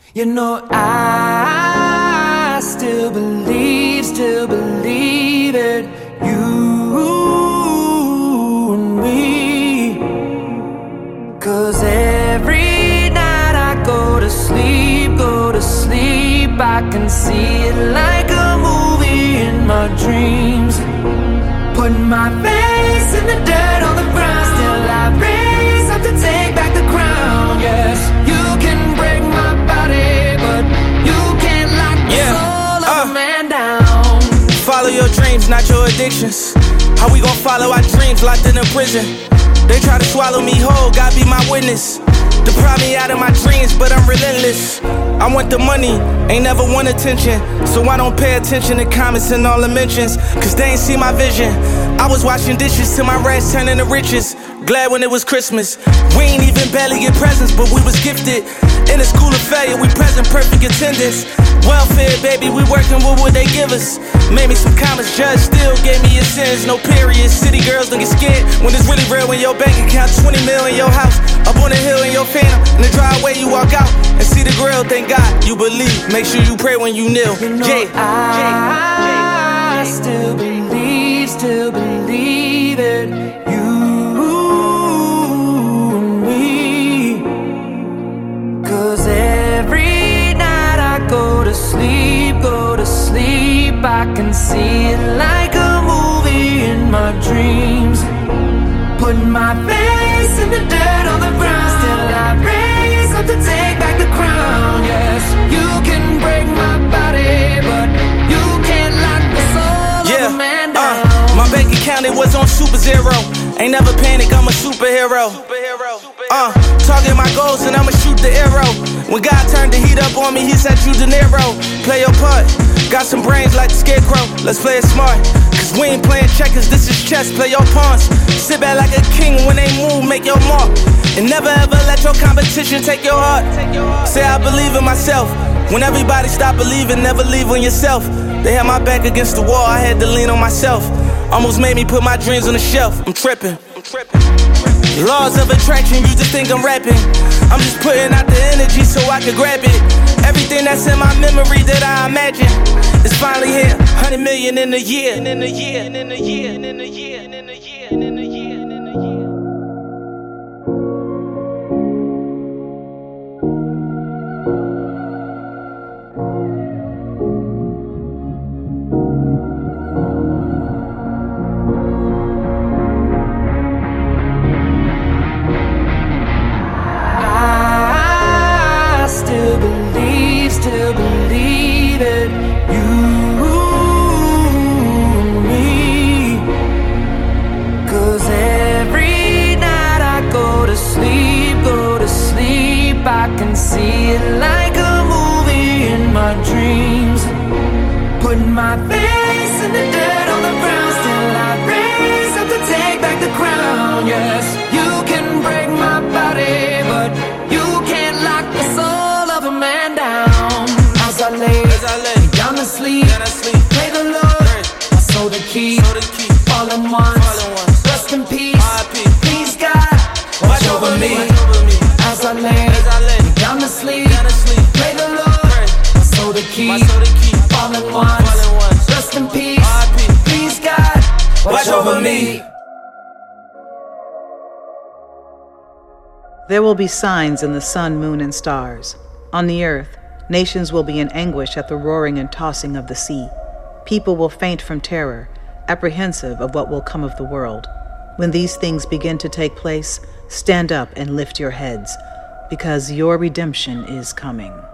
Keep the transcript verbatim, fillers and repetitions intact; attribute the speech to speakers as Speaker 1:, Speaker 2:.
Speaker 1: You know I still believe, still believe it. You and me. 'Cause every night I go to sleep, go to sleep, I can see it like a movie in my dreams. Putting my face in the dirt on the ground, still I raise up to take back the crown. Yes, you can break my body, but you can't lock the yeah. soul of uh. a man down.
Speaker 2: Follow your dreams, not your addictions. How we gon' follow our dreams locked in a prison? They try to swallow me whole, God be my witness. Deprive me out of my dreams, but I'm relentless. I want the money, ain't never want attention. So I don't pay attention to comments and all the mentions, 'cause they ain't see my vision. I was washing dishes till my rats turned into riches. Glad when it was Christmas. We ain't even barely get presents, but we was gifted. In a school of failure, we present perfect attendance. Welfare, baby, we working with what they give us. Made me some comments, judge still gave me a sentence. No period, city girls don't get scared when it's really real. When your bank account twenty mil in your house, up on the hill in your phantom, in the driveway you walk out and see the grill. Thank God you believe, make sure you pray when you kneel.
Speaker 1: You know
Speaker 2: yeah.
Speaker 1: I yeah. still believe, still believe it. You and me. 'Cause every night I go to sleep, go to sleep, I can see it like a movie in my dreams. Putting my face in the dirt on the ground, still I raise up to take back the crown. Yes, you can break my body, but you can't lock the soul
Speaker 2: yeah.
Speaker 1: of a man down.
Speaker 2: Uh, my bank account, it was on super zero. Ain't never panic, I'm a superhero. Uh, target my goals and I'ma shoot the arrow. When God turned the heat up on me, he said you De Niro. Play your part, got some brains like the scarecrow. Let's play it smart, 'cause we ain't playing checkers, this is chess, play your pawns. Sit back like a king, when they move, make your mark. And never ever let your competition take your heart. Say I believe in myself, when everybody stop believing, never leave on yourself. They had my back against the wall, I had to lean on myself. Almost made me put my dreams on the shelf, I'm tripping. I'm tripping. Laws of attraction, you just think I'm rapping. I'm just putting out the energy so I can grab it. Everything that's in my memory that I imagine is finally here. one hundred million in a year. In a year, in a year, in a year, in a year, in a year.
Speaker 1: Still believe it, you and me. 'Cause every night I go to sleep, go to sleep, I can see it like a movie in my dreams. Putting my face in the dirt on the ground, still I raise up to take back the crown. Yes, you can break my body, but you can't lock the soul of a man down. As I lay,
Speaker 2: As I lay
Speaker 1: down to sleep,
Speaker 2: down to sleep,
Speaker 1: pray the Lord, I sow the key,
Speaker 2: so the key.
Speaker 1: fallen once,
Speaker 2: once.
Speaker 1: rest in peace,
Speaker 2: R I P
Speaker 1: Please God, watch, watch over me.
Speaker 2: Watch over me.
Speaker 1: As I lay,
Speaker 2: As I lay
Speaker 1: down to sleep,
Speaker 2: down to sleep,
Speaker 1: pray the Lord, I sow the key,
Speaker 2: so the key.
Speaker 1: fallen once,
Speaker 2: once.
Speaker 1: rest in peace,
Speaker 2: R I P
Speaker 1: Please God, watch, watch over me.
Speaker 3: There will be signs in the sun, moon, and stars. On the earth, nations will be in anguish at the roaring and tossing of the sea. People will faint from terror, apprehensive of what will come of the world. When these things begin to take place, stand up and lift your heads, because your redemption is coming.